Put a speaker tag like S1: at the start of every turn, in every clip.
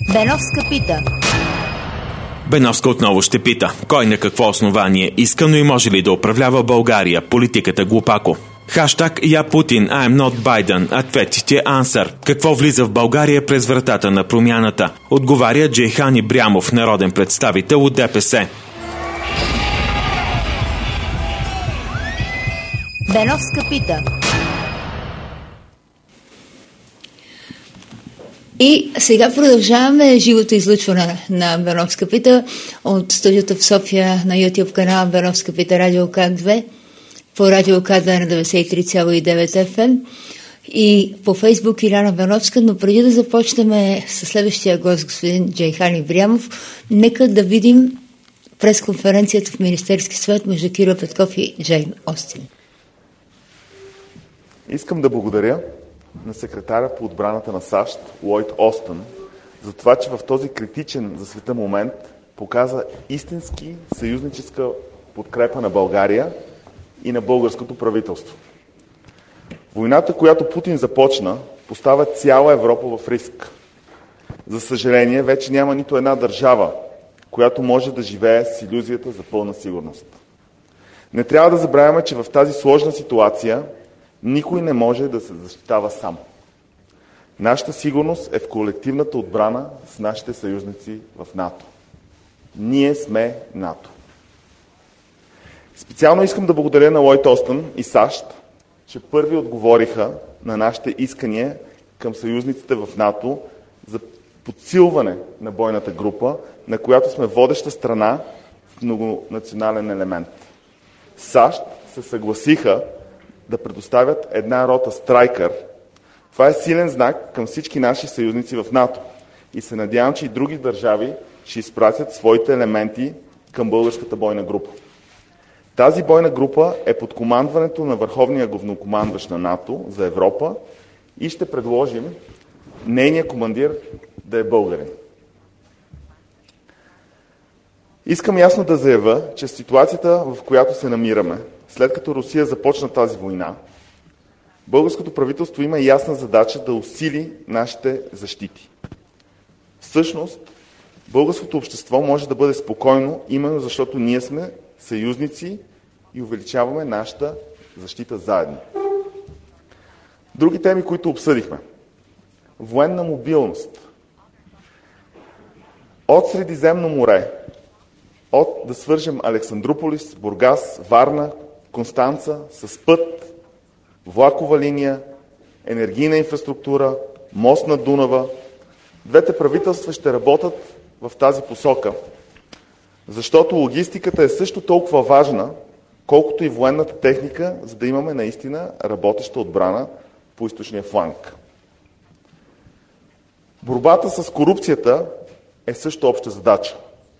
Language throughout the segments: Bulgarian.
S1: Беновска пита.
S2: Беновска отново ще пита. Кой на какво основание иска, но и може ли да управлява България? Политиката глупако. Хаштаг Я Путин, I'm not Biden. Ответите ансър. Какво влиза в България през вратата на промяната? Отговаря Джейхан Ибрямов, народен представител от ДПС.
S1: Беновска пита.
S3: И сега продължаваме живото излъчване на Беновска пита от студиото в София на YouTube канала Беновска пита Радио К2 по Радио К2 на 93,9 FM и по Фейсбук Иляна Беновска, но преди да започнем с следващия гост, господин Джейхан Ибрямов, нека да видим пресконференцията в Министерски съвет между Кирил Петков и Джейн Остин.
S4: Искам да благодаря на секретаря по отбраната на САЩ Лойд Остън за това, че в този критичен за света момент показа истински съюзническа подкрепа на България и на българското правителство. Войната, която Путин започна, поставя цяла Европа в риск. За съжаление, вече няма нито една държава, която може да живее с илюзията за пълна сигурност. Не трябва да забравяме, че в тази сложна ситуация никой не може да се защитава сам. Нашата сигурност е в колективната отбрана с нашите съюзници в НАТО. Ние сме НАТО. Специално искам да благодаря на Лойд Остън и САЩ, че първи отговориха на нашите искания към съюзниците в НАТО за подсилване на бойната група, на която сме водеща страна в многонационален елемент. САЩ се съгласиха да предоставят една рота Страйкър. Това е силен знак към всички наши съюзници в НАТО. И се надявам, че и други държави ще изпратят своите елементи към българската бойна група. Тази бойна група е под командването на върховния главнокомандващ на НАТО за Европа и ще предложим нейния командир да е българин. Искам ясно да заявя, че ситуацията, в която се намираме, след като Русия започна тази война, българското правителство има ясна задача да усили нашите защити. Всъщност, българското общество може да бъде спокойно, именно защото ние сме съюзници и увеличаваме нашата защита заедно. Други теми, които обсъдихме. Военна мобилност. От Средиземно море, да свържем Александруполис, Бургас, Варна, Констанца с път, влакова линия, енергийна инфраструктура, мост на Дунава. Двете правителства ще работят в тази посока, защото логистиката е също толкова важна, колкото и военната техника, за да имаме наистина работеща отбрана по източния фланг. Борбата с корупцията е също обща задача.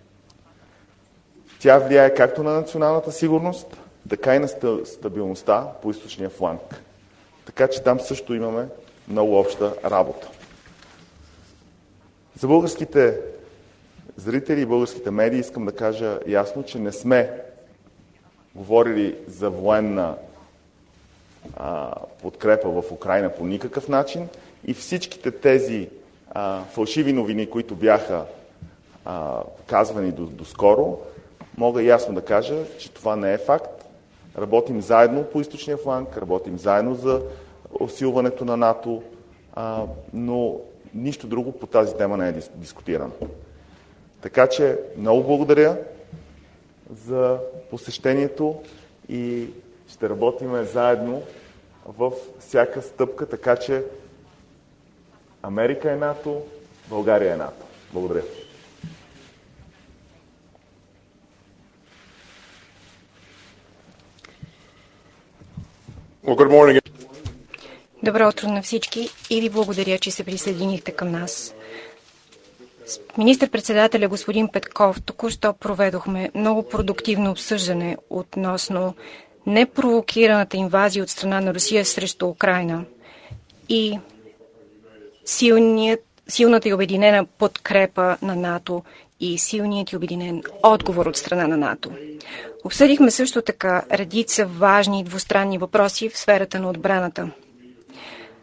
S4: Тя влияе както на националната сигурност, така и на стабилността по източния фланг. Така че там също имаме много обща работа. За българските зрители и българските медии искам да кажа ясно, че не сме говорили за военна подкрепа в Украйна по никакъв начин и всичките тези фалшиви новини, които бяха казвани доскоро, мога ясно да кажа, че това не е факт. Работим заедно по източния фланг, работим заедно за усилването на НАТО, но нищо друго по тази тема не е дискутирано. Така че много благодаря за посещението и ще работим заедно в всяка стъпка, така че Америка е НАТО, България е НАТО. Благодаря.
S5: Добро утро на всички и ви благодаря, че се присъединихте към нас. С министър-председателя господин Петков току-що проведохме много продуктивно обсъждане относно непровокираната инвазия от страна на Русия срещу Украйна и силната и обединена подкрепа на НАТО и силният и обединен отговор от страна на НАТО. Обсъдихме също така редица важни двустранни въпроси в сферата на отбраната.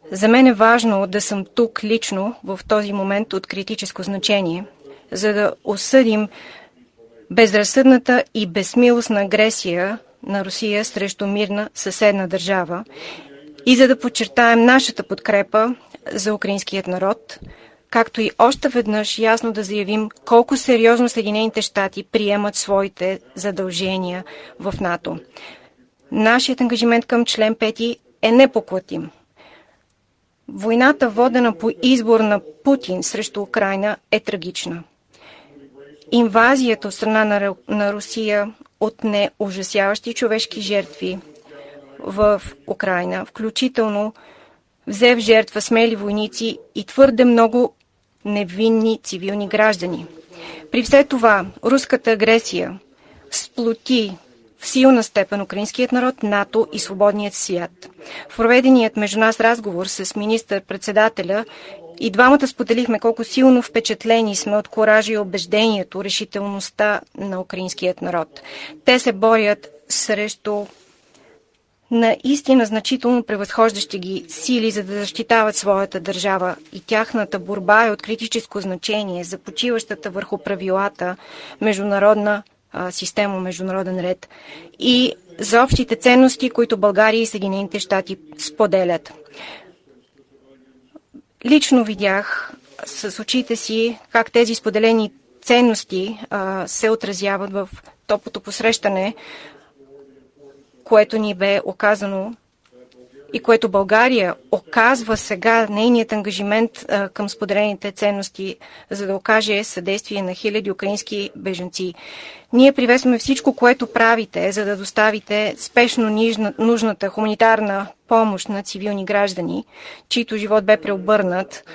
S5: За мен е важно да съм тук лично в този момент от критическо значение, за да осъдим безразсъдната и безмилостна агресия на Русия срещу мирна съседна държава и за да подчертаем нашата подкрепа за украинският народ, както и още веднъж ясно да заявим колко сериозно Съединените щати приемат своите задължения в НАТО. Нашият ангажимент към член 5 е непоклатим. Войната, водена по избор на Путин срещу Украйна, е трагична. Инвазията от страна на Русия отне ужасяващи човешки жертви в Украйна, включително взе в жертва смели войници и твърде много невинни цивилни граждани. При все това, руската агресия сплоти в силна степен украинският народ, НАТО и свободният свят. В проведеният между нас разговор с министър-председателя и двамата споделихме колко силно впечатлени сме от коража и убеждението, решителността на украинският народ. Те се борят срещу наистина значително превъзхождащи ги сили, за да защитават своята държава, и тяхната борба е от критическо значение за почиващата върху правилата международна система, международен ред и за общите ценности, които България и Съединените щати споделят. Лично видях с очите си как тези споделени ценности се отразяват в топлото посрещане, което ни бе оказано и което България оказва сега нейният ангажимент към споделените ценности, за да окаже съдействие на хиляди украински бежанци. Ние приветстваме всичко, което правите, за да доставите спешно нужната хуманитарна помощ на цивилни граждани, чийто живот бе преобърнат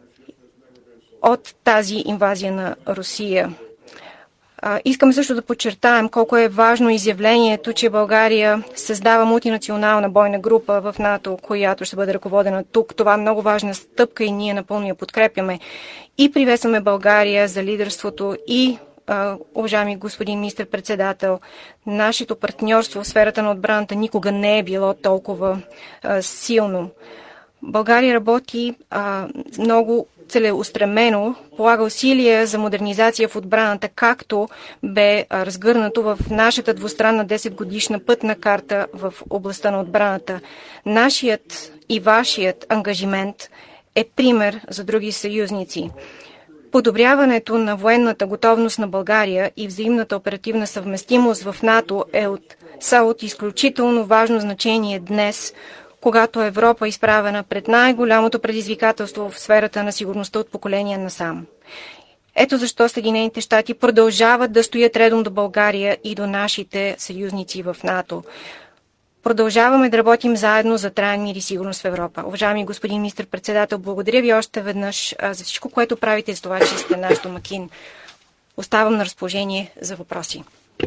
S5: от тази инвазия на Русия. Искаме също да подчертаем колко е важно изявлението, че България създава мултинационална бойна група в НАТО, която ще бъде ръководена тук. Това е много важна стъпка и ние напълно я подкрепяме. И приветстваме България за лидерството и, уважаеми господин министър-председател, нашето партньорство в сферата на отбраната никога не е било толкова силно. България работи много целеустремено, полага усилия за модернизация в отбраната, както бе разгърнато в нашата двустранна 10-годишна пътна карта в областта на отбраната. Нашият и вашият ангажимент е пример за други съюзници. Подобряването на военната готовност на България и взаимната оперативна съвместимост в НАТО са от изключително важно значение днес, когато Европа е изправена пред най-голямото предизвикателство в сферата на сигурността от поколения насам. Ето защо Съединените щати продължават да стоят редом до България и до нашите съюзници в НАТО. Продължаваме да работим заедно за траен мир и сигурност в Европа. Уважаеми господин министър-председател, благодаря ви още веднъж за всичко, което правите, с това, че сте наш домакин. Оставам на разположение за въпроси.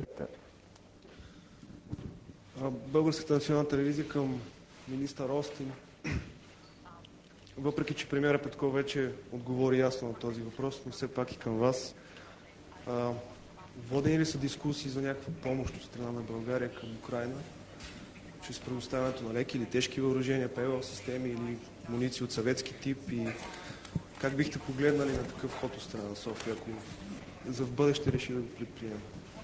S6: Българската национална телевизия към министър Остин. Въпреки че премиера Петков вече отговори ясно на този въпрос, но все пак и към вас. Водени ли са дискусии за някаква помощ от страна на България към Украйна, чрез предоставянето на леки или тежки въоръжения, ПВО системи или муниции от съветски тип, и как бихте погледнали на такъв ход от страна на София, ако за в бъдеще реши да го предприеме?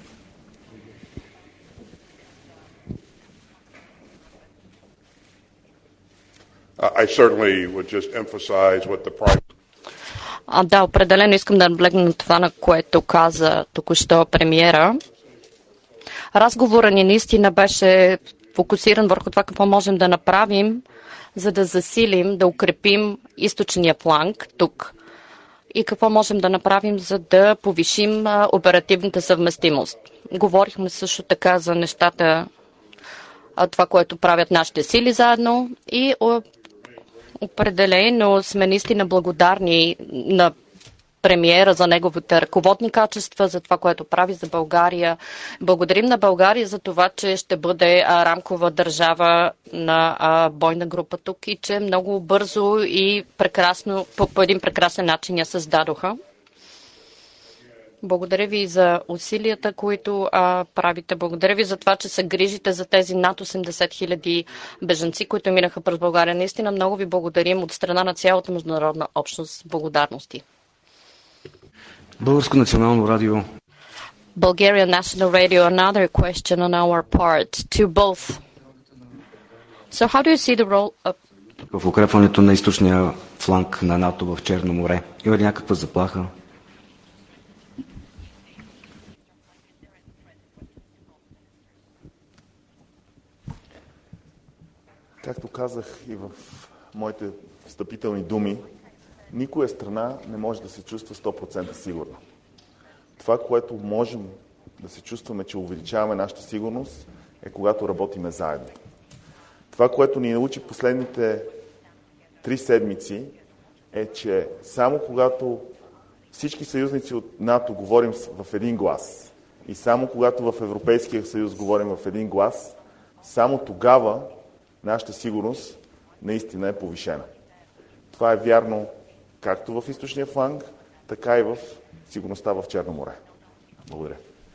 S7: I certainly would just emphasize what the Prime.
S8: Да, определено искам да наблегна на това, на което каза току-що премиера. Разговорът ни наистина беше фокусиран върху това какво можем да направим, за да засилим, да укрепим източния фланг тук и какво можем да направим, за да повишим оперативната съвместимост. Говорихме също така за нещата, това, което правят нашите сили заедно, и определено сме наистина благодарни на премиера за неговите ръководни качества, за това, което прави за България. Благодарим на България за това, че ще бъде рамкова държава на бойна група тук и че много бързо и прекрасно, по един прекрасен начин я създадоха. Благодаря ви за усилията, които правите. Благодаря ви за това, че се грижите за тези над 80 хиляди бежанци, които минаха през България. Наистина много ви благодарим от страна на цялата международна общност. Благодарности.
S9: Българско национално радио.
S8: Bulgarian National Radio, another question on our part to both. So how do you see the role of...
S9: В укрепването на източния фланг на НАТО в Черно море? Има ли някаква заплаха?
S4: Както казах и в моите встъпителни думи, никоя страна не може да се чувства 100% сигурна. Това, което можем да се чувстваме, че увеличаваме нашата сигурност, е когато работиме заедно. Това, което ни научи последните 3 седмици, е, че само когато всички съюзници от НАТО говорим в един глас и само когато в Европейския съюз говорим в един глас, само тогава нашата сигурност наистина е повишена. Това е вярно както в източния фланг, така и в сигурността в Черно море. Благодаря.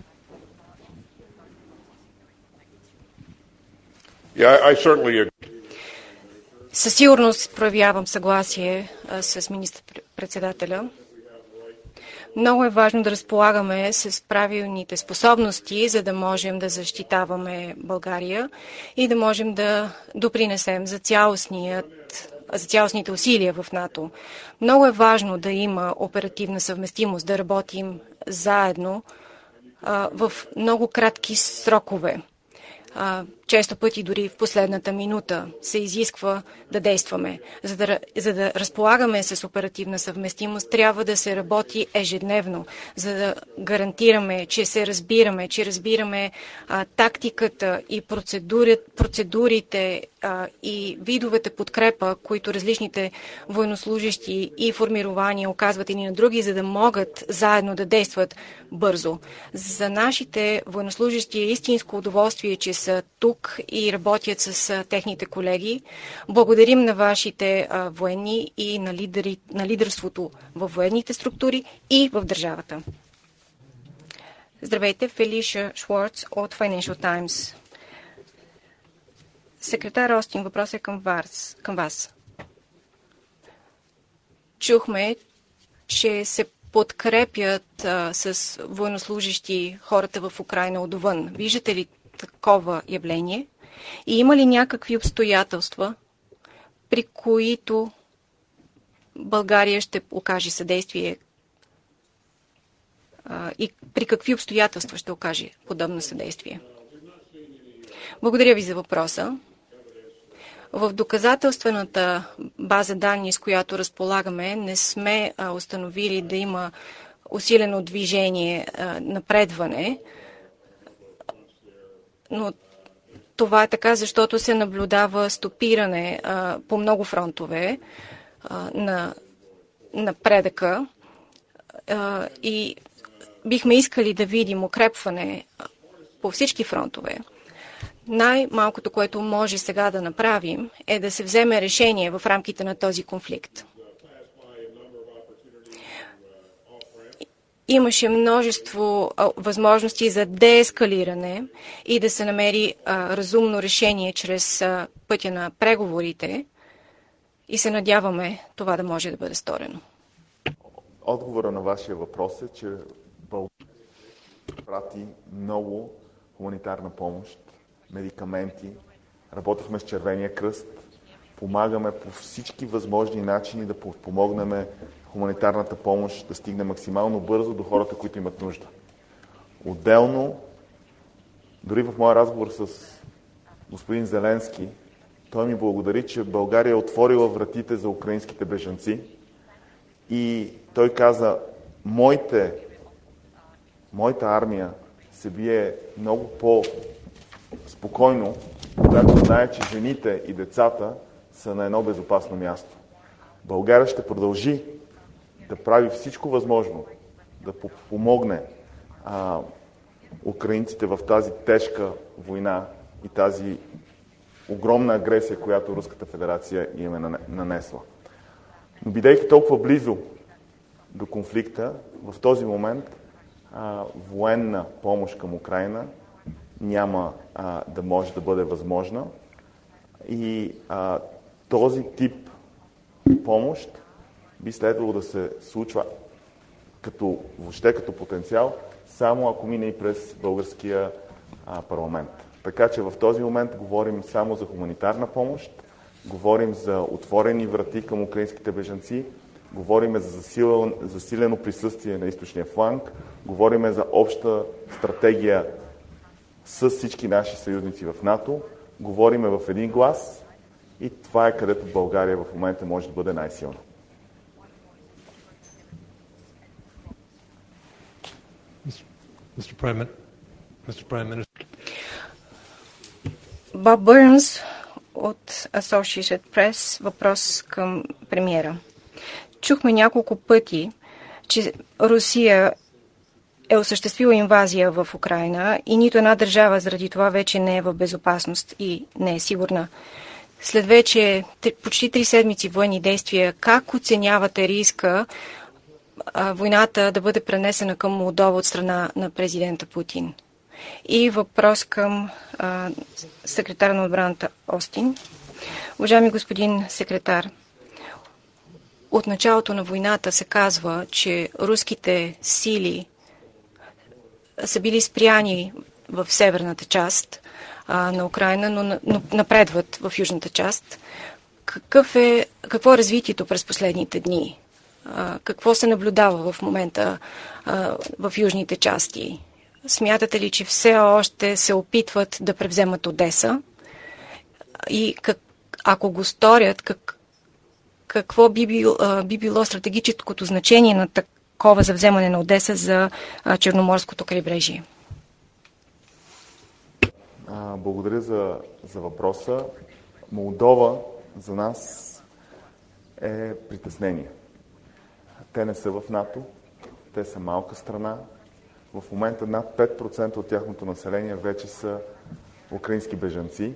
S5: Със сигурност проявявам съгласие с министър-председателя. Много е важно да разполагаме с правилните способности, за да можем да защитаваме България и да можем да допринесем за цялостните усилия в НАТО. Много е важно да има оперативна съвместимост, да работим заедно в много кратки срокове. Често пъти дори в последната минута се изисква да действаме. За да разполагаме с оперативна съвместимост, трябва да се работи ежедневно, за да гарантираме, че се разбираме, че разбираме тактиката и процедурите и видовете подкрепа, които различните военнослужащи и формирования оказват едни на други, за да могат заедно да действат бързо. За нашите военнослужащи е истинско удоволствие, че са тук и работят с техните колеги. Благодарим на вашите военни и на лидерството във военните структури и в държавата. Здравейте, Фелиша Шварц от Financial Times. Секретар Остин, въпросът е към вас. Чухме, че се подкрепят с военнослужащи хората в Украйна отвън. Виждате ли такова явление? И има ли някакви обстоятелства, при които България ще окаже съдействие и при какви обстоятелства ще окаже подобно съдействие? Благодаря ви за въпроса. В доказателствената база данни, с която разполагаме, не сме установили да има усилено движение, напредване, но това е така, защото се наблюдава стопиране по много фронтове на напредъка и бихме искали да видим укрепване по всички фронтове. Най-малкото, което може сега да направим, е да се вземе решение в рамките на този конфликт. Имаше множество възможности за деескалиране и да се намери разумно решение чрез пътя на преговорите и се надяваме това да може да бъде сторено.
S4: Отговора на вашия въпрос е, че България прати много хуманитарна помощ, медикаменти, работихме с Червения кръст, помагаме по всички възможни начини да помогнем хуманитарната помощ да стигне максимално бързо до хората, които имат нужда. Отделно, дори в моя разговор с господин Зеленски, той ми благодари, че България е отворила вратите за украинските бежанци и той каза, моята армия се бие много по-спокойно, когато знае, че жените и децата са на едно безопасно място. България ще продължи да прави всичко възможно, да помогне украинците в тази тежка война и тази огромна агресия, която Руската федерация им е нанесла. Но бидейки толкова близо до конфликта, в този момент военна помощ към Украйна няма да може да бъде възможна и този тип помощ би следвало да се случва въобще като потенциал, само ако мине и през българския парламент. Така че в този момент говорим само за хуманитарна помощ, говорим за отворени врати към украинските бежанци, говорим за засилено присъствие на източния фланг, говорим за обща стратегия с всички наши съюзници в НАТО, говорим в един глас и това е където България в момента може да бъде най-силна.
S5: Боб Бърнс от Associated Press, въпрос към премиера. Чухме няколко пъти, че Русия е осъществила инвазия в Украйна и нито една държава заради това вече не е в безопасност и не е сигурна. След вече почти 3 седмици военни действия, как оценявате риска войната да бъде пренесена към Молдова от страна на президента Путин? И въпрос към секретара на отбраната Остин. Уважаеми господин секретар, от началото на войната се казва, че руските сили са били спряни в северната част на Украйна, но напредват в южната част. Какво е развитието през последните дни? Какво се наблюдава в момента в южните части? Смятате ли, че все още се опитват да превземат Одеса? И ако го сторят, какво би било стратегическото значение на такова завземане на Одеса за Черноморското крайбрежие?
S4: Благодаря за въпроса. Молдова за нас е притеснение. Те не са в НАТО, те са малка страна. В момента над 5% от тяхното население вече са украински бежанци.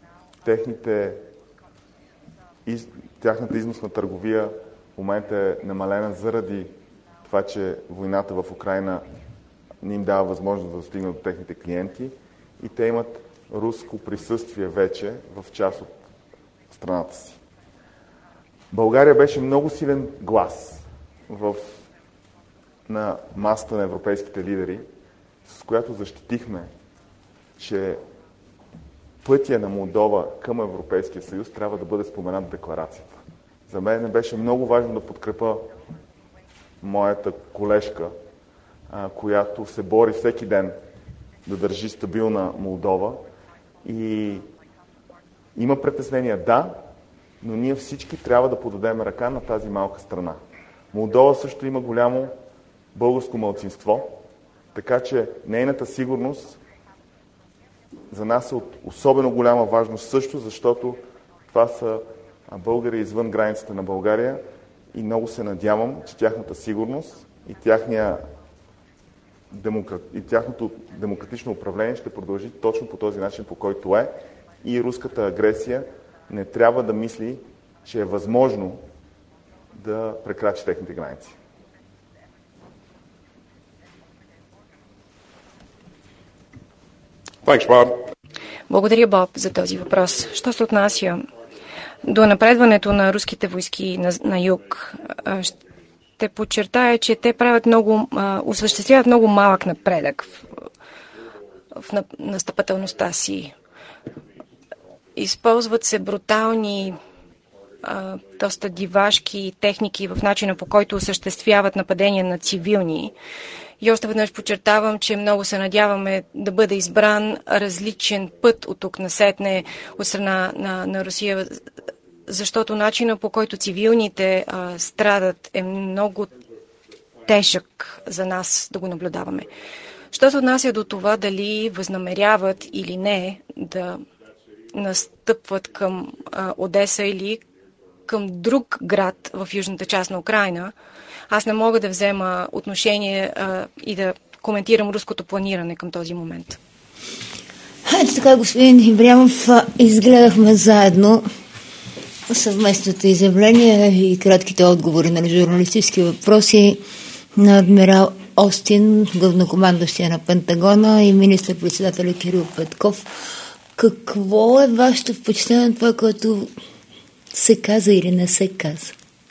S4: Тяхната износна търговия в момента е намалена заради това, че войната в Украйна не им дава възможност да достигнат до техните клиенти и те имат руско присъствие вече в част от страната си. България беше много силен глас на масата на европейските лидери, с която защитихме, че пътя на Молдова към Европейския съюз трябва да бъде споменат в декларацията. За мен беше много важно да подкрепя моята колежка, която се бори всеки ден да държи стабилна Молдова. И има притеснения, да, но ние всички трябва да подадем ръка на тази малка страна. Молдова също има голямо българско малцинство, така че нейната сигурност за нас е от особено голяма важност също, защото това са българи извън границата на България и много се надявам, че тяхната сигурност и тяхното демократично управление ще продължи точно по този начин, по който е. И руската агресия не трябва да мисли, че е възможно да прекрачи техните граници.
S7: Thanks, Bob.
S5: Благодаря, Боб, за този въпрос. Що се отнася до напредването на руските войски на юг, ще подчертая, че те осъществяват много малък напредък в настъпателността си. Използват се брутални, доста дивашки техники в начина, по който осъществяват нападения на цивилни. И още веднъж подчертавам, че много се надяваме да бъде избран различен път от тук насетне от страна на Русия, защото начина, по който цивилните страдат, е много тежък за нас да го наблюдаваме. Що се отнася до това дали възнамеряват или не да настъпват към Одеса или към друг град в южната част на Украйна, аз не мога да взема отношение и да коментирам руското планиране към този момент.
S3: Ето така, господин Ибрямов, изгледахме заедно съвместното изявление и кратките отговори на журналистически въпроси на адмирал Остин, главнокомандващия на Пентагона, и министър-председателя Кирил Петков. Какво е вашето впечатление на това, което се каза или не се каза?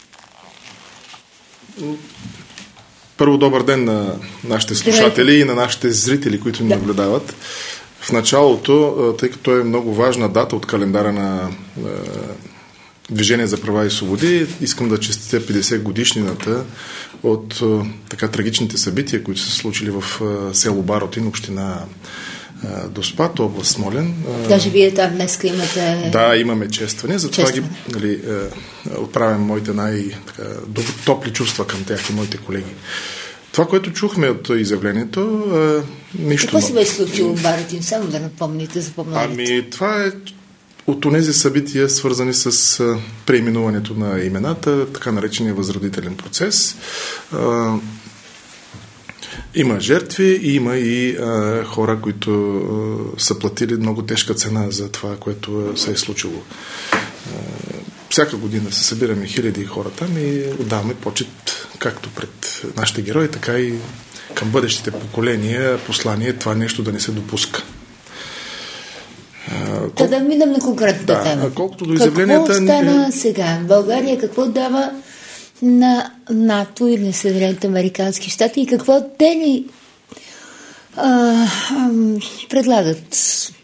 S10: Първо, добър ден на нашите слушатели и на нашите зрители, които ни наблюдават. В началото, тъй като е много важна дата от календара на Движение за права и свободи, искам да честитя 50 годишнината от така трагичните събития, които са случили в село Баротин, община Доспат, област Смолян.
S3: Даже вие там днеска имате...
S10: Да, имаме честване, затова ги отправям моите най-топли чувства към тях и моите колеги. Това, което чухме от изявлението, нищо...
S3: Какво се беше случило в Баротин? Само да напомните за по-младите.
S10: Това е от онези събития, свързани с преименуването на имената, така наречения възродителен процес. Има жертви и има и хора, които са платили много тежка цена за това, което се е случило. Всяка година се събираме хиляди хора там и отдаваме почет както пред нашите герои, така и към бъдещите поколения послание това нещо да не се допуска.
S3: Да минем на конкретната тема.
S10: Колкото до изявленията...
S3: Какво стана сега? България какво дава на НАТО или на Съединените американски щати и какво те ни предлагат?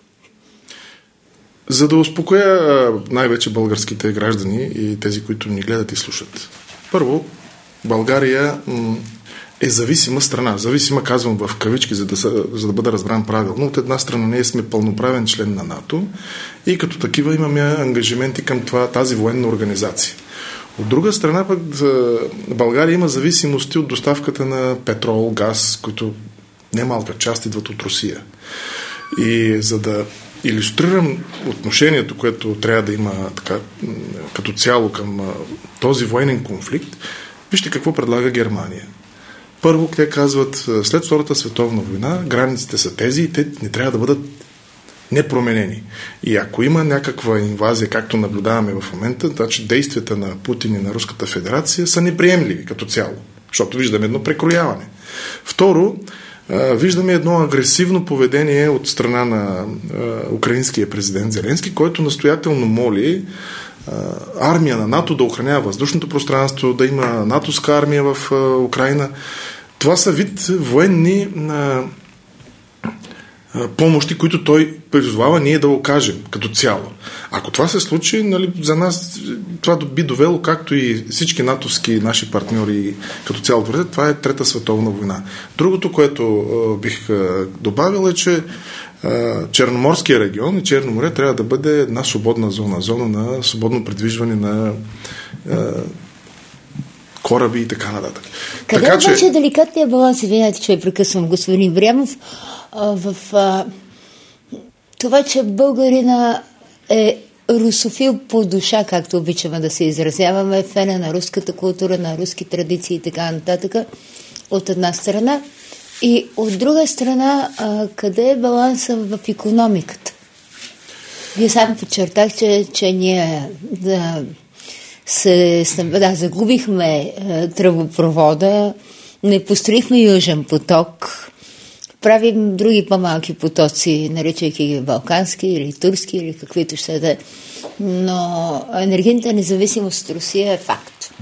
S10: За да успокоя най-вече българските граждани и тези, които ни гледат и слушат. Първо, България е зависима страна. Зависима, казвам в кавички, за да бъда разбран правилно. От една страна ние сме пълноправен член на НАТО и като такива имаме ангажименти към тази военна организация. От друга страна пък България има зависимости от доставката на петрол, газ, които немалка част идват от Русия. И за да илюстрирам отношението, което трябва да има така, като цяло към този военен конфликт, вижте какво предлага Германия. Първо, те казват, след Втората световна война, границите са тези и те не трябва да бъдат непроменени. И ако има някаква инвазия, както наблюдаваме в момента, значи действията на Путин и на Руската федерация са неприемливи като цяло, защото виждаме едно прекрояване. Второ, виждаме едно агресивно поведение от страна на украинския президент Зеленски, който настоятелно моли армия на НАТО да охранява въздушното пространство, да има натовска армия в Украина. Това са вид военни помощи, които той призовава ние да окажем като цяло. Ако това се случи, нали, за нас това би довело, както и всички натовски наши партньори като цяло твърдят, това е Трета световна война. Другото, което бих добавил е, че Черноморския регион и Черно море трябва да бъде една свободна зона на свободно придвижване на кораби и така нататък.
S3: Къде така, обаче е деликатният баланс, извинявайте, че прекъсвам господин Брямов, в това, че българина е русофил по душа, както обичаме да се изразяваме, фена на руската култура, на руски традиции и така нататък, от една страна. И от друга страна, къде е баланса в икономиката? Вие сам подчертах, че ние загубихме тръбопровода, не построихме Южен поток, правим други по-малки потоци, наричайки ги балкански или турски или каквито ще да е. Но енергийната независимост от Русия е факт.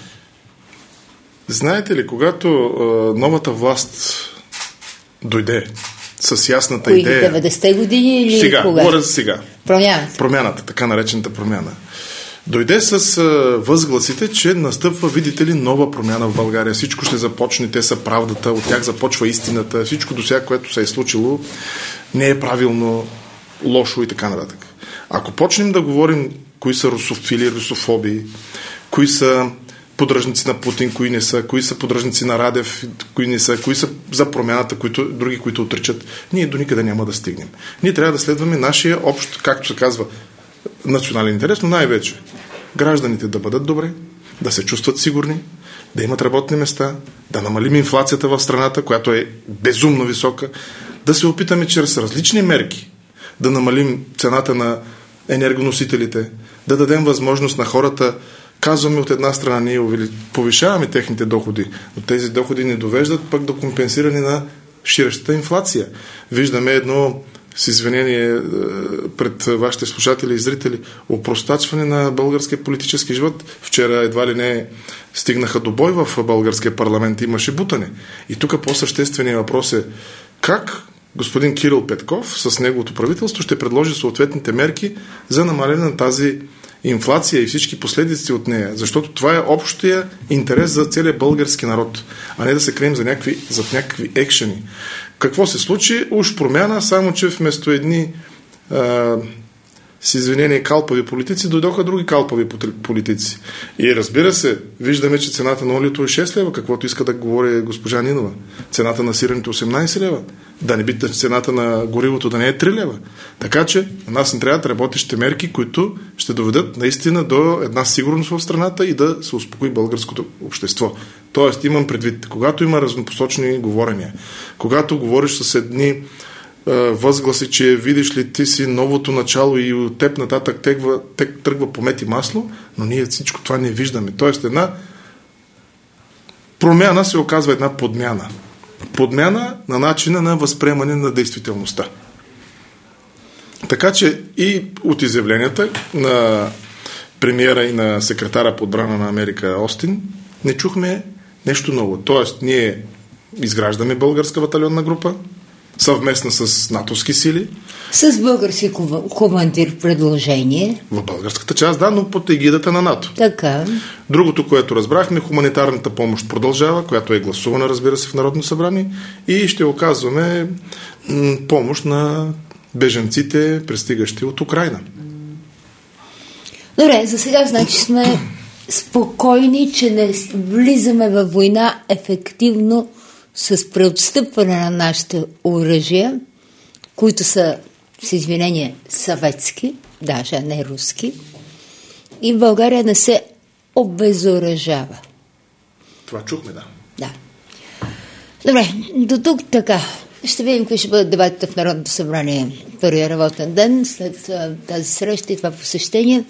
S10: Знаете ли, когато новата власт дойде с ясната
S3: Кои,
S10: идея...
S3: 90-те години или
S10: сега,
S3: кога?
S10: Говоря за сега.
S3: Промяната,
S10: така наречената промяна. Дойде с възгласите, че настъпва, видите ли, нова промяна в България. Всичко ще започне, те са правдата, от тях започва истината, всичко до сега, което се е случило, не е правилно, лошо и така нататък. Ако почнем да говорим кои са русофили, русофоби, кои са поддръжници на Путин, кои не са, кои са поддръжници на Радев, кои не са, кои са за промяната, други, които отричат, ние до никъде няма да стигнем. Ние трябва да следваме нашия общ, както се казва, национален интерес, но най-вече гражданите да бъдат добре, да се чувстват сигурни, да имат работни места, да намалим инфлацията в страната, която е безумно висока, да се опитаме чрез различни мерки да намалим цената на енергоносителите, да дадем възможност на хората казваме от една страна, ние повишаваме техните доходи, но тези доходи не довеждат пък до компенсиране на ширещата инфлация. Виждаме едно, с извинение пред вашите слушатели и зрители, опростачване на българския политически живот. Вчера едва ли не стигнаха до бой в българския парламент, имаше бутане. И тук по-същественият въпрос е как господин Кирил Петков с неговото правителство ще предложи съответните мерки за намаление на тази инфлация и всички последици от нея. Защото това е общия интерес за целия български народ, а не да се крием зад някакви екшени. Какво се случи? Уж промяна, само че вместо едни с извинение калпави политици, дойдоха други калпави политици. И разбира се, виждаме, че цената на олиото е 6 лева, каквото иска да говори госпожа Нинова. Цената на сиренето 18 лева. Да не би цената на горивото да не е 3 лева. Така че на нас не трябват работещи мерки, които ще доведат наистина до една сигурност в страната и да се успокои българското общество. Тоест, имам предвид, когато има разнопосочни говорения, когато говориш с едни възгласи, че видиш ли ти си новото начало и от теб нататък тръгва помет и масло, но ние всичко това не виждаме. Тоест една промяна се оказва една подмяна. Подмяна на начина на възприемане на действителността. Така че и от изявленията на премиера и на секретара по отбрана на Америка Остин не чухме нещо ново. Тоест ние изграждаме българска батальонна група, съвместна с натовски сили.
S3: С български командир предложение.
S10: В българската част, да, но под егидата на НАТО.
S3: Така.
S10: Другото, което разбрахме, хуманитарната помощ продължава, която е гласувана, разбира се, в Народно събрание, и ще оказваме помощ на бежанците, пристигащи от Украйна.
S3: Добре, за сега значи сме спокойни, че не влизаме във война ефективно с преотстъпване на нашите оръжия, които са, с извинение, съветски, даже не руски, и в България не се обезоръжава.
S10: Това чухме, да.
S3: Да. Добре, до тук така. Ще видим какви ще бъдат дебатите в Народното събрание първия работен ден, след тази среща и това посещение.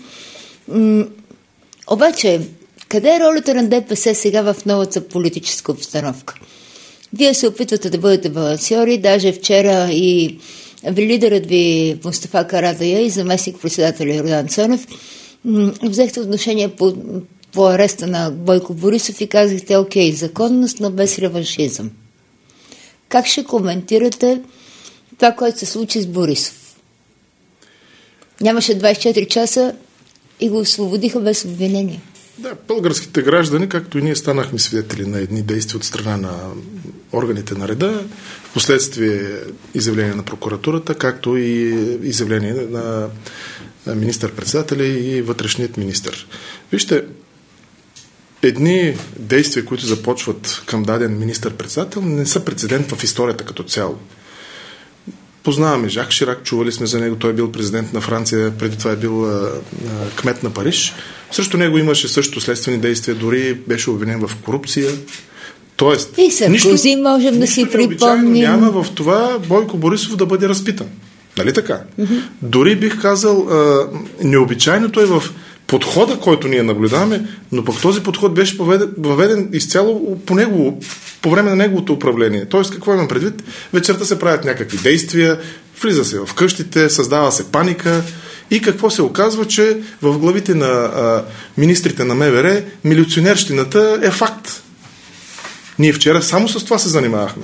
S3: Обаче, къде е ролята на ДПС сега в новата политическа обстановка? Вие се опитвате да бъдете балансьори, даже вчера и лидерът ви Мустафа Карадайъ и заместник-председателя Йордан Цонев взехте отношение по ареста на Бойко Борисов и казахте, окей, законност, но без реваншизъм. Как ще коментирате това, което се случи с Борисов? Нямаше 24 часа и го освободиха без обвинение.
S10: Да, българските граждани, както и ние станахме свидетели на едни действия от страна на органите на реда, в последствие изявление на прокуратурата, както и изявление на министър-председателя и вътрешният министър. Вижте, едни действия, които започват към даден министър-председател, не са прецедент в историята като цяло. Познаваме Жак Ширак, чували сме за него, той е бил президент на Франция, преди това е бил кмет на Париж. Срещу него имаше също следствени действия, дори беше обвинен в корупция. Тоест,
S3: и Саркози можем да си припомним.
S10: Няма в това Бойко Борисов да бъде разпитан. Нали така? Mm-hmm. Дори бих казал, необичайното е в подхода, който ние наблюдаваме, но пък този подход беше въведен изцяло по време на неговото управление. Тоест, какво имам предвид? Вечерта се правят някакви действия, влиза се в къщите, създава се паника и какво се оказва, че в главите на министрите на МВР милиционерщината е факт. Ние вчера само с това се занимавахме.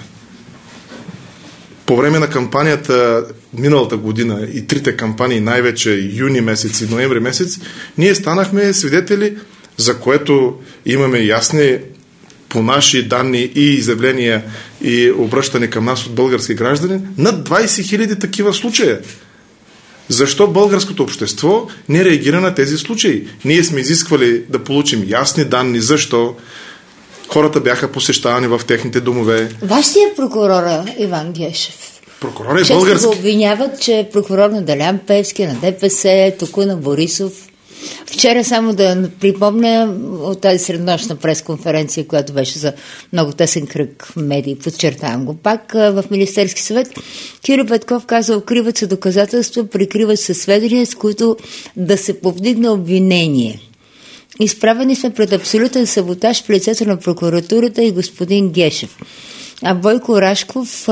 S10: По време на кампанията миналата година и трите кампании, най-вече юни месец и ноември месец, ние станахме свидетели, за което имаме ясни по наши данни и изявления и обръщане към нас от български граждани, над 20 000 такива случая. Защо българското общество не реагира на тези случаи? Ние сме изисквали да получим ясни данни, защо хората бяха посещавани в техните домове.
S3: Вашият прокурора Иван Гешев.
S10: Прокурор е български.
S3: Често го обвиняват, че е прокурор на Делян Пеевски, на ДПС, тук на Борисов. Вчера само да припомня от тази среднощна пресконференция, която беше за много тесен кръг медии, подчертавам го пак, в Министерски съвет, Кирил Петков каза, укриват се доказателства, прикриват се сведения, с които да се повдигне обвинение. изправени сме пред абсолютен саботаж в лицето на прокуратурата и господин Гешев. А Бойко Рашков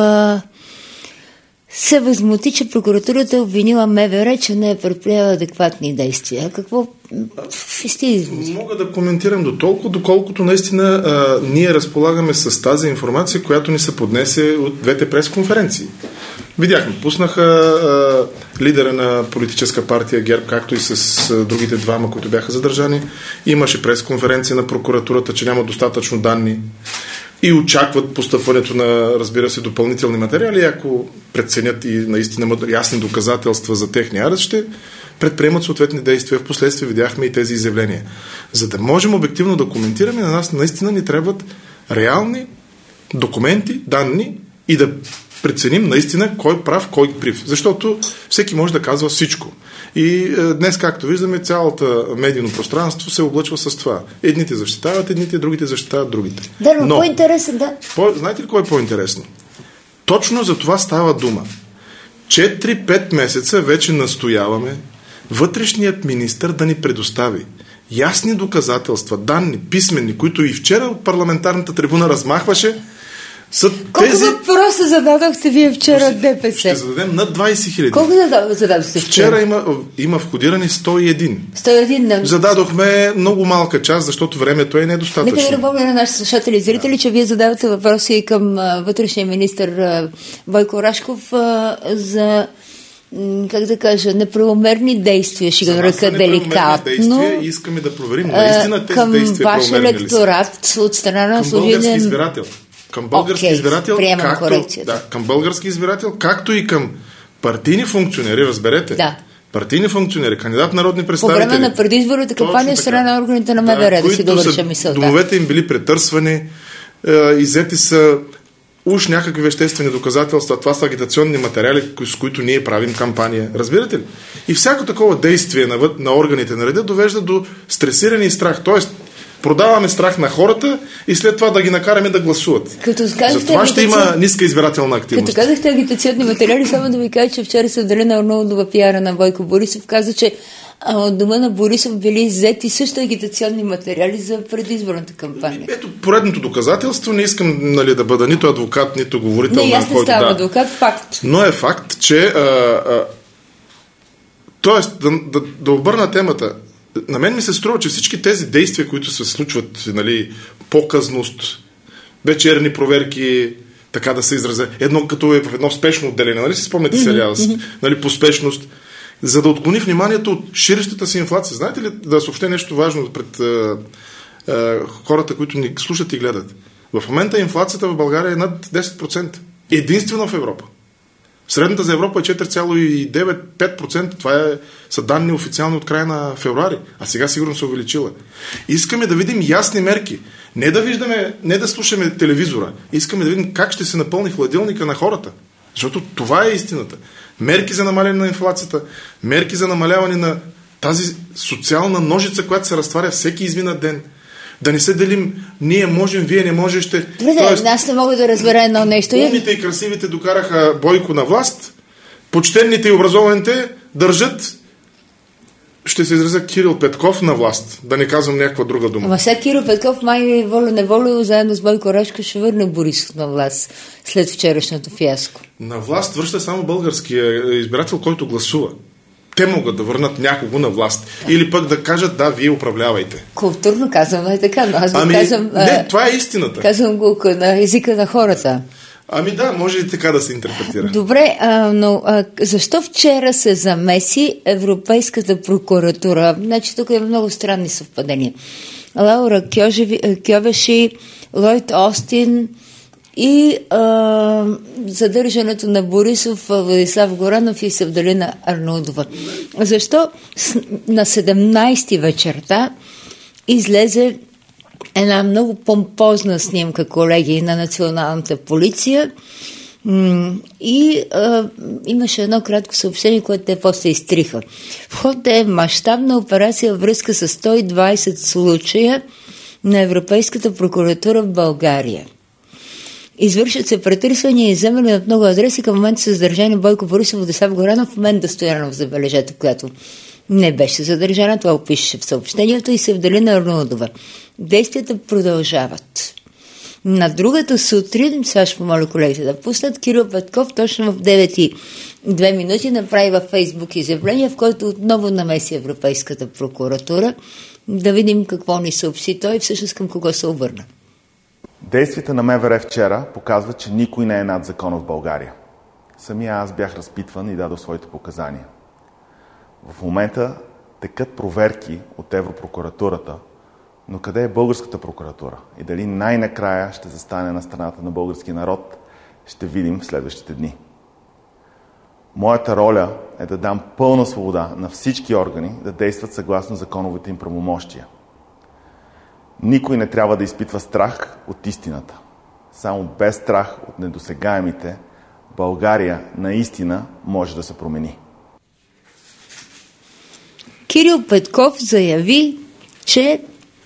S3: се възмути, че прокуратурата обвинила МВР, че не е предприела адекватни действия. Какво ще изводи?
S10: Мога да коментирам до толкова, доколкото наистина ние разполагаме с тази информация, която ни се поднесе от двете пресконференции. Видяхме, пуснаха лидера на политическа партия ГЕРБ, както и с другите двама, които бяха задържани. Имаше пресконференция на прокуратурата, че няма достатъчно данни и очакват постъпването на, разбира се, допълнителни материали. Ако преценят и наистина имат ясни доказателства за техния арест, ще предприемат съответни действия. Впоследствие видяхме и тези изявления. За да можем обективно да коментираме, на нас наистина ни трябват реални документи, данни и да преценим наистина кой прав, кой крив. Защото всеки може да казва всичко. И днес, както виждаме, цялата медийно пространство се облъчва с това. Едните защитават едните, другите защитават другите.
S3: Да, но по-интересен, да.
S10: Знаете ли кой е по-интересно? Точно за това става дума. 4-5 месеца вече настояваме вътрешният министър да ни предостави ясни доказателства, данни, писмени, които и вчера от парламентарната трибуна размахваше.
S3: Колко въпроса зададохте вие вчера от ДПС?
S10: Ще зададем над 20 000.
S3: Колко зададохте
S10: вчера? Има входирани 101.
S3: 101, да.
S10: Зададохме много малка част, защото времето е недостатъчно.
S3: Нека да напомня на нашите слушатели и зрители, че вие задавате въпроси към вътрешния министър Бойко Рашков за, как да кажа, неправомерни действия, ще го ръка деликатно.
S10: Искаме да проверим наистина тези действия
S3: към ваш електорат от страна на
S10: служебен избирател. Към български избирател, към български избирател, както и към партийни функционери, разберете.
S3: Да.
S10: Партийни функционери, кандидат народни представители.
S3: По време на предизборната кампания страна на органите на МВР, да си довърша мисълта.
S10: Домовете им били претърсвани, иззети са уж някакви веществени доказателства, това са агитационни материали, с които ние правим кампания. Разбирате ли? И всяко такова действие на органите на реда довежда до стресиране и страх. Тоест, продаваме страх на хората и след това да ги накараме да гласуват. За това ще има ниска избирателна активност.
S3: Като казахте агитационни материали, само да ви кажа, че вчера Севделина Арнаудова, пиара на Бойко Борисов, каза, че от дома на Борисов били иззети също агитационни материали за предизборната кампания.
S10: Ето поредното доказателство. Не искам да бъда нито адвокат, нито говорител.
S3: Не, аз не ставам адвокат, факт.
S10: Но е факт, че тоест да обърна темата. На мен ми се струва, че всички тези действия, които се случват, показност, вечерни проверки, така да се изразя, като е в едно спешно отделение, си спомняте сериала, по спешност, за да отклони вниманието от ширещата си инфлация. Знаете ли, да съобщя нещо важно пред хората, които ни слушат и гледат? В момента инфлацията в България е над 10%. Единствено в Европа. Средната за Европа е 4,9-5%. Това са данни официални от края на февруари. А сега сигурно се увеличила. Искаме да видим ясни мерки. Не да слушаме телевизора. Искаме да видим как ще се напълни хладилника на хората. Защото това е истината. Мерки за намаляване на инфлацията, мерки за намаляване на тази социална ножица, която се разтваря всеки изминат ден. Да не се делим, ние можем, вие не можете.
S3: Аз не мога да разбера едно нещо.
S10: Умните и красивите докараха Бойко на власт, почтенните и образованите държат, ще се изразя, Кирил Петков на власт. Да не казвам някаква друга дума.
S3: Ама сега Кирил Петков май волю-неволю заедно с Бойко Рашков ще върне Борисов на власт след вчерашното фиаско.
S10: На власт връща само българския избирател, който гласува. Те могат да върнат някого на власт. Или пък да кажат, да, вие управлявайте.
S3: Културно казвам, е така, но аз го казвам...
S10: Не, това е истината.
S3: Казвам го на езика на хората.
S10: Да, може и така да се интерпретира.
S3: Добре, но защо вчера се замеси Европейската прокуратура? Значи тук има много странни съвпадения. Лаура Кьовеши, Лойд Остин и задържането на Борисов, Владислав Горанов и Севделина Арнаудова. Защо на 17-ти вечерта излезе една много помпозна снимка, колеги, на националната полиция и имаше едно кратко съобщение, което те после изтриха. В ход е мащабна операция във връзка с 120 случая на Европейската прокуратура в България. Извършат се претърсвания и изземване от много адреси. Към момента са задържани Бойко Борисов, Владислав Горанов, Менда Стоянов, забележете, която Не беше задържана, това опише в съобщението и Севделина Арнаудова. Действията продължават. На другата сутрин, сега ще помоля колегите да пуснат, Кирил Петков точно в 9:02 направи във Фейсбук изявление, в който отново намеси Европейската прокуратура. Да видим какво ни съобщи той и всъщност към кого се обърна.
S4: Действията на МВР вчера показват, че никой не е над закона в България. Самия аз бях разпитван и дадох своите показания. В момента текат проверки от Европрокуратурата, но къде е българската прокуратура? И дали най-накрая ще застане на страната на българския народ, ще видим в следващите дни. Моята роля е да дам пълна свобода на всички органи да действат съгласно законовите им правомощия. Никой не трябва да изпитва страх от истината. Само без страх от недосегаемите България наистина може да се промени.
S3: Кирил Петков заяви, че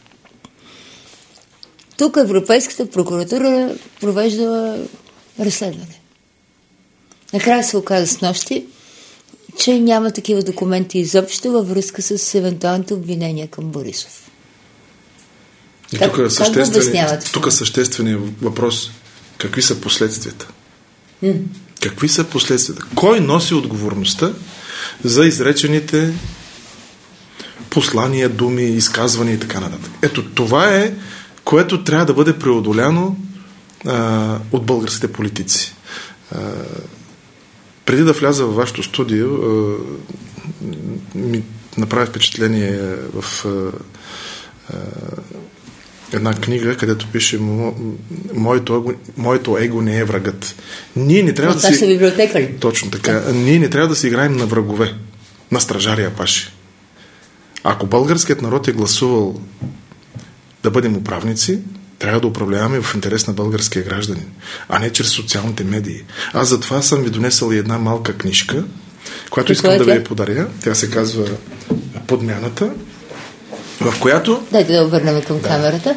S3: тук Европейската прокуратура провежда разследване. Накрая се оказа снощи, че няма такива документи изобщо във връзка с евентуалните обвинения към Борисов.
S10: И тук същественият въпрос: какви са последствията? Какви са последствията? Кой носи отговорността за изречените послания, думи, изказвания и така нататък? Ето това е, което трябва да бъде преодоляно от българските политици. Преди да вляза във вашето студио, ми направи впечатление в една книга, където пише моето его не е врагът. Ние не трябва да си...
S3: библиотека ли?
S10: Точно така. Ние не трябва да си играем на врагове, на стражари апаши. Ако българският народ е гласувал да бъдем управници, трябва да управляваме в интерес на българския гражданин, а не чрез социалните медии. Аз затова съм ви донесъл и една малка книжка, която искам да ви я подаря. Тя се казва Подмяната, в която...
S3: Дайте да обърнем към камерата.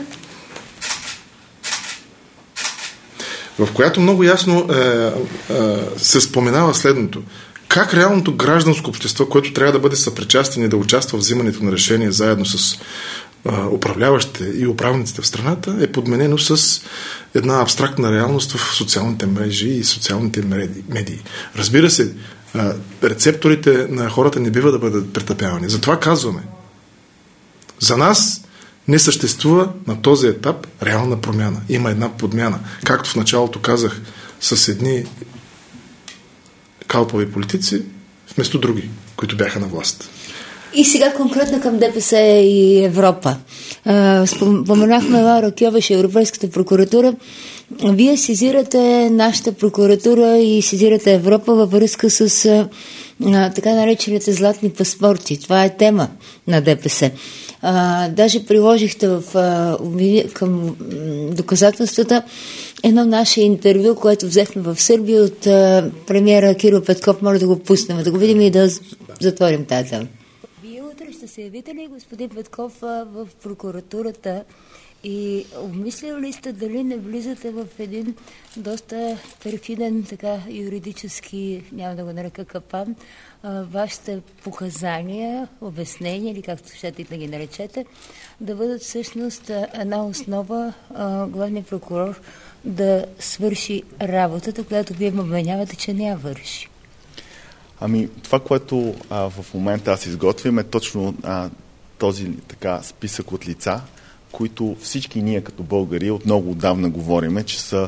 S10: В която много ясно се споменава следното. Как реалното гражданско общество, което трябва да бъде съпричастен и да участва в взимането на решения заедно с управляващите и управниците в страната, е подменено с една абстрактна реалност в социалните мрежи и социалните медии. Разбира се, рецепторите на хората не бива да бъдат претъпявани. Затова казваме: за нас не съществува на този етап реална промяна. Има една подмяна. Както в началото казах, с едни калпови политици вместо други, които бяха на власт.
S3: И сега конкретно към ДПС и Европа. Споменахме Лаура Кьовеш и Европейската прокуратура. Вие сезирате нашата прокуратура и сезирате Европа във връзка с така наречените златни паспорти. Това е тема на ДПС. Даже приложихте към доказателствата едно наше интервю, което взехме в Сърбия от премиера Кирил Петков. Може да го пуснем, да го видим и да затворим тази тема. Вие утре ще се явите ли, господин Петков, в прокуратурата и обмислили ли сте дали не влизате в един доста перфиден, така юридически, няма да го нарека капан, вашите показания, обяснения или както щете да ги наречете, да бъдат всъщност една основа главният прокурор да свърши работата, която вие ме обвинявате, че не я върши?
S4: Ами, това, което в момента аз изготвям, е точно този така списък от лица, които всички ние като българи от много отдавна говориме, че са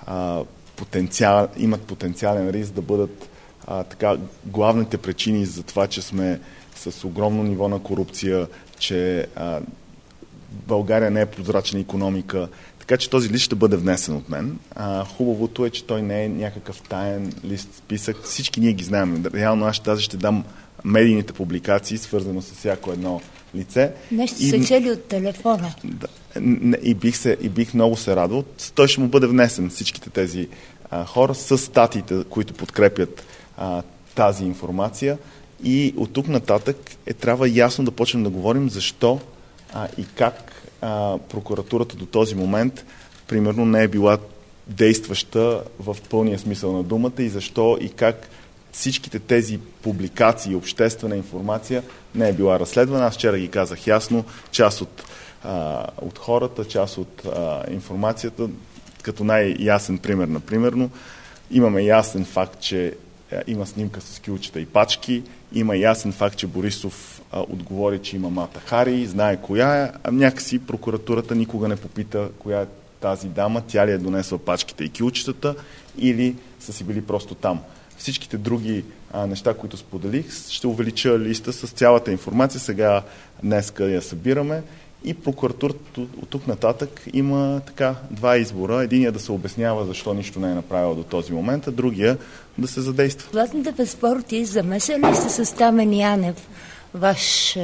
S4: имат потенциален риск да бъдат така главните причини за това, че сме с огромно ниво на корупция, че България не е прозрачна икономика. Така че този лист ще бъде внесен от мен. Хубавото е, че той не е някакъв таен лист списък. Всички ние ги знаем. Реално аз тази ще дам медийните публикации, свързано с всяко едно лице.
S3: Нещо се чели от телефона.
S4: Да, и бих много се радвал. Той ще му бъде внесен, всичките тези хора, с статиите, които подкрепят тази информация. И от тук нататък трябва ясно да почнем да говорим защо и как прокуратурата до този момент примерно не е била действаща в пълния смисъл на думата и защо и как всичките тези публикации и обществена информация не е била разследвана. Аз вчера ги казах ясно, част от хората, част от информацията, като най-ясен пример, например, имаме ясен факт, че има снимка с кюлчета и пачки, има ясен факт, че Борисов отговори, че има Мата Хари, знае коя е, а някакси прокуратурата никога не попита коя е тази дама, тя ли е донесла пачките и кюлчетата или са си били просто там. Всичките други неща, които споделих, ще увелича листа с цялата информация. Сега днеска я събираме и прокуратурата от тук нататък има така два избора. Единия да се обяснява защо нищо не е направил до този момент, а другия да се задейства.
S3: Златните паспорти замесени ли сте с Тамен Янев, ваш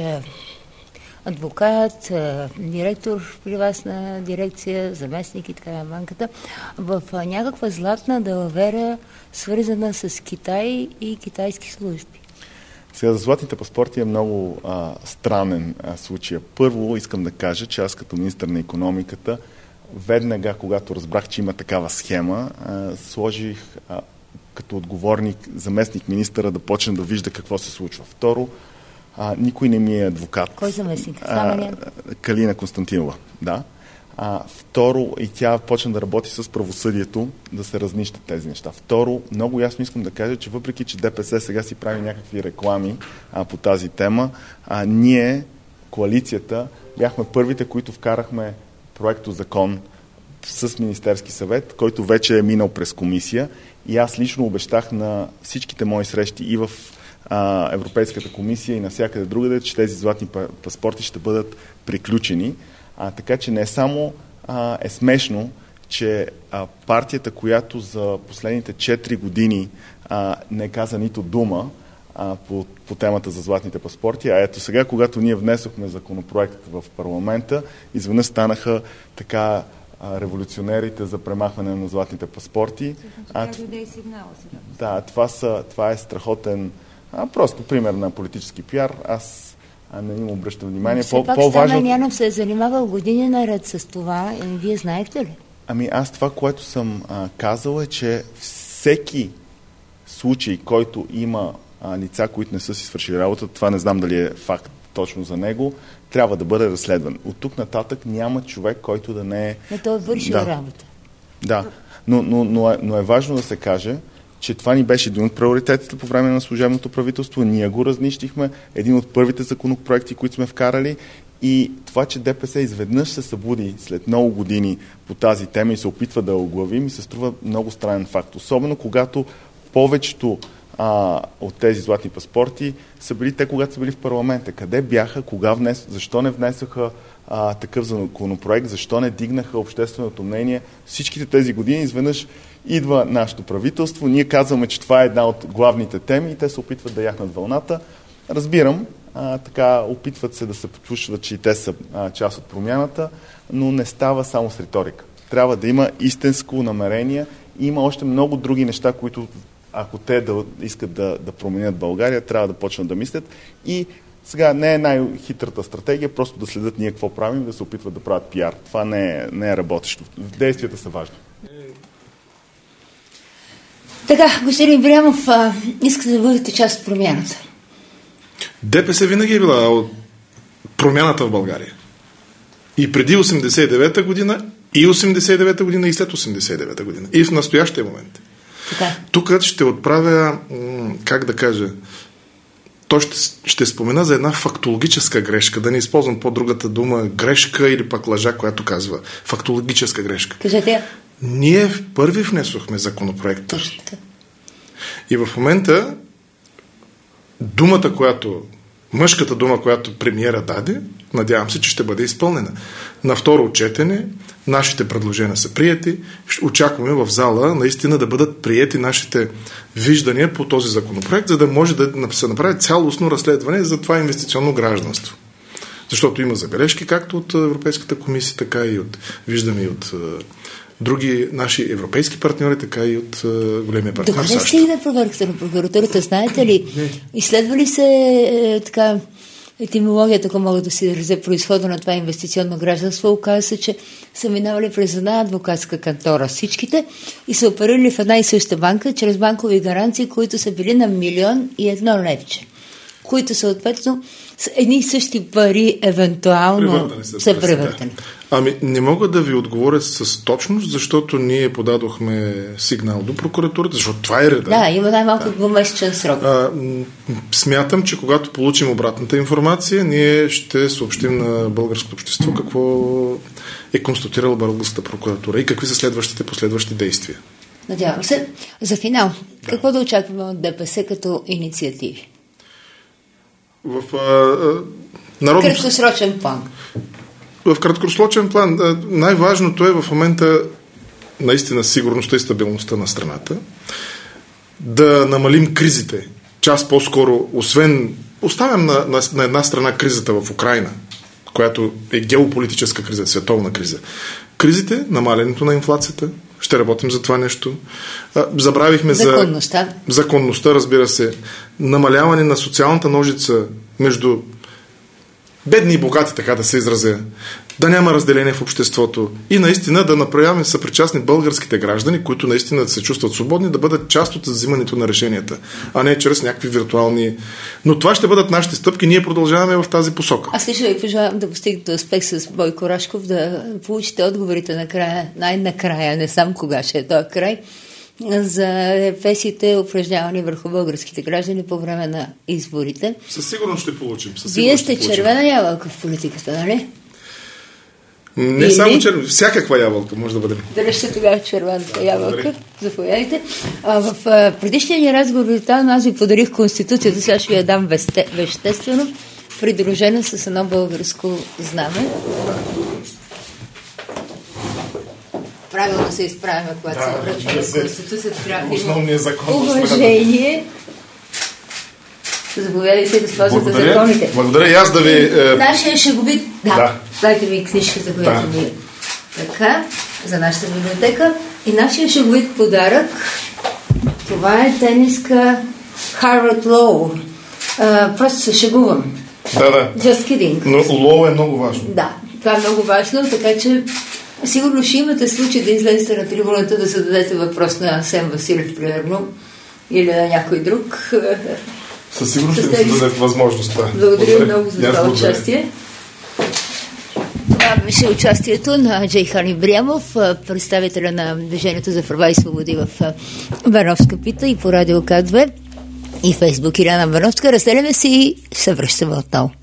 S3: адвокат, директор при вас на дирекция, заместник и така на банката, в някаква златна далавера, свързана с Китай и китайски служби?
S4: Сега за златните паспорти е много странен случай. Първо искам да кажа, че аз като министър на икономиката веднага, когато разбрах, че има такава схема, сложих като отговорник заместник министъра да почне да вижда какво се случва. Второ, никой не ми е адвокат.
S3: Кой заместник?
S4: Калина Константинова, да. Второ, и тя почна да работи с правосъдието, да се разнищат тези неща. Второ, много ясно искам да кажа, че въпреки, че ДПС сега си прави някакви реклами по тази тема, ние, коалицията, бяхме първите, които вкарахме проекто закон с Министерски съвет, който вече е минал през комисия и аз лично обещах на всичките мои срещи и в Европейската комисия и навсякъде другаде, че тези златни паспорти ще бъдат приключени. Така че не само е смешно, че партията, която за последните 4 години не каза нито дума по темата за златните паспорти, а ето сега, когато ние внесохме законопроект в парламента, изведнъж станаха така революционерите за премахване на златните паспорти. Да, това е страхотен просто пример на политически пиар. Аз не им обръщам внимание.
S3: Все пак Стамен Янев се е занимавал години наред с това. Вие знаете ли?
S4: Аз това, което съм казал е, че всеки случай, който има лица, които не са си свършили работа, това не знам дали е факт точно за него, трябва да бъде разследван. От тук нататък няма човек, който да не е...
S3: Не той вършил работа.
S4: Да, но е важно да се каже, че това ни беше един от приоритетите по време на служебното правителство. Ние го разнищихме, един от първите законопроекти, които сме вкарали, и това, че ДПС изведнъж се събуди след много години по тази тема и се опитва да оглави, ми се струва много странен факт. Особено когато повечето от тези златни паспорти са били те, когато са били в парламента. Къде бяха, защо не внесоха такъв законопроект, защо не дигнаха общественото мнение? Всичките тези години изведнъж идва нашето правителство, ние казваме, че това е една от главните теми и те се опитват да яхнат вълната. Разбирам, така опитват се да се почувстват, че и те са част от промяната, но не става само с риторика. Трябва да има истинско намерение и има още много други неща, които ако те искат да променят България, трябва да почнат да мислят. И сега не е най-хитрата стратегия, просто да следят ние какво правим, да се опитват да правят пиар. Това не е работещо. Действията са важни.
S3: Така, господин Ибрямов, искате да бъдете част от промяната.
S10: ДПС винаги е била от промяната в България. И преди 89-та година, и 89-та година, и след 89-та година. И в настоящия момент.
S3: Така.
S10: Тук ще отправя, как да кажа, ще спомена за една фактологическа грешка, да не използвам по-другата дума грешка или пък лъжа, която казва фактологическа грешка.
S3: Кажете.
S10: Ние първи внесохме законопроекта. И в момента мъжката дума, която премиера даде, надявам се, че ще бъде изпълнена. На второ четене нашите предложения са приети. Очакваме в зала наистина да бъдат приети нашите виждания по този законопроект, за да може да се направи цялостно разследване за това инвестиционно гражданство. Защото има забележки както от Европейската комисия, така и виждаме и от други наши европейски партньори, така и от големия партньор САЩ.
S3: Докъде стигна проверката на прокуратурата, знаете ли? Изследва ли се етимологията, ако мога да си изразя произхода на това инвестиционно гражданство, оказа се, че са минавали през една адвокатска кантора всичките и са оперирали в една и съща банка чрез банкови гаранции, които са били на 1,01 левче, които съответно едни и същи пари евентуално са превъртани.
S10: Ами не мога да ви отговоря с точност, защото ние подадохме сигнал до прокуратурата, защото това е реда.
S3: Да, има най-малко двумесечен срок.
S10: Смятам, че когато получим обратната информация, ние ще съобщим на българското общество какво е констатирала българската прокуратура и какви са следващите последващи действия.
S3: Надявам се. За финал, какво да очакваме от ДПС като инициативи?
S10: В
S3: краткосрочен план.
S10: В краткосрочен план най-важното е в момента наистина сигурността и стабилността на страната, да намалим кризите. Час по-скоро, освен оставям на една страна кризата в Украйна, която е геополитическа криза, световна криза. Кризите, намалянето на инфлацията, ще работим за това нещо. Забравихме
S3: законността.
S10: За законността, разбира се. Намаляване на социалната ножица между бедни и богати, така да се изразя. Да няма разделение в обществото и наистина да направим съпричастни българските граждани, които наистина се чувстват свободни, да бъдат част от взимането на решенията, а не чрез някакви виртуални... Но това ще бъдат нашите стъпки, ние продължаваме в тази посока.
S3: Аз лично ви пожелавам да постигнете успех с Бойко Рашков, да получите отговорите накрая, най-накрая, не сам кога ще е този край, за репресиите, упражнявани върху българските граждани по време на изборите.
S10: Със сигурност ще получим.
S3: Вие сте червена ябълка в политиката, нали?
S10: Не или... само червена, всякаква ябълка може да бъде.
S3: Дали ще тогава червената ябълка? Заповядайте. В предишния ни разговор там аз ви подарих Конституцията, сега ще ви я дам веществено, придружена с едно българско знаме. Правилно се изправяме, когато се връчва Конституцията.
S10: Основният закон.
S3: Уважение. Заповядайте да спазвате законите.
S10: Благодаря и аз да ви...
S3: Нашия шеговит... Да. Дайте ми книжката, която ми е така, за нашата библиотека. И нашия шеговит подарък, това е тениска Harvard Law. Просто се шегувам.
S10: Да.
S3: Just kidding.
S10: Но Law е много важно.
S3: Да, това е много важно, така че сигурно ще имате случай да излезете на трибуната да зададете въпрос на Асен Василев, примерно, или на някой друг.
S10: Със сигурност ще ви се даде възможността.
S3: Благодаря много за това участие. Това беше участието на Джейхан Ибрямов, представителя на Движението за права и свободи в Беновска пита и по радио К2 и Фейсбук Ирина Беновска. Разделяме се и се връщаме отново.